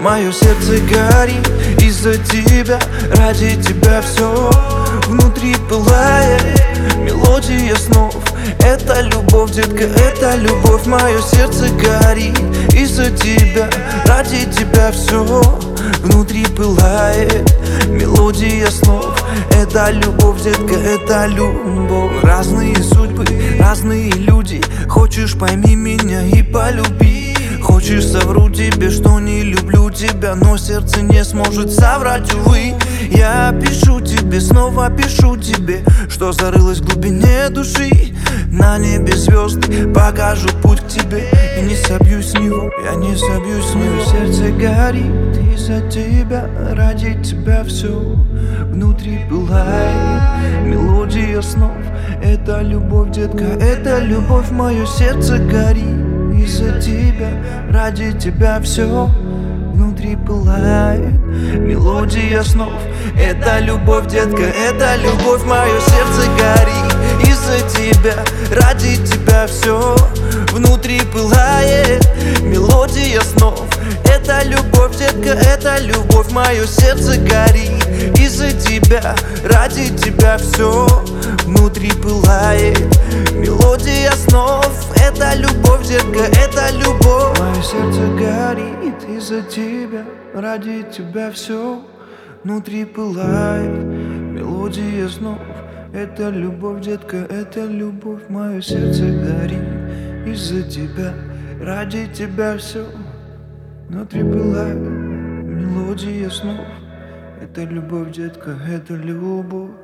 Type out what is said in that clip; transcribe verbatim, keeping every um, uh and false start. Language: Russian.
Мое сердце горит из-за тебя, ради тебя все внутри пылает. Мелодия снов, это любовь, детка, это любовь. Мое сердце горит из-за тебя, ради тебя все внутри пылает. Мелодия снов, это любовь, детка, это любовь. Разные судьбы, разные люди. Хочешь, пойми меня и полюби. Хочешь, совру тебе, что не люблю тебя, но сердце не сможет соврать, увы. Я пишу тебе, снова пишу тебе, что зарылось в глубине души. На небе звезды покажут путь к тебе, и не собьюсь с него, я не собьюсь с него. Сердце горит из-за тебя, ради тебя все внутри пылает. Мелодия снов, это любовь, детка, это любовь. Мое сердце горит из-за тебя, ради тебя все внутри пылает. Мелодия снов, это любовь, детка, это любовь. Мое сердце горит из-за тебя, ради тебя все внутри пылает. Мелодия снов, это любовь, детка, это любовь. Мое сердце горит из-за тебя, ради тебя все внутри пылает. Мелодия снов, это любовь, детка, это любовь. Мое сердце горит из-за тебя, ради тебя все внутри пылает. Мелодия снов, это любовь, детка, это любовь. Мое сердце горит из-за тебя, ради тебя все внутри пылает. Мелодия снов, это любовь, детка, это любовь.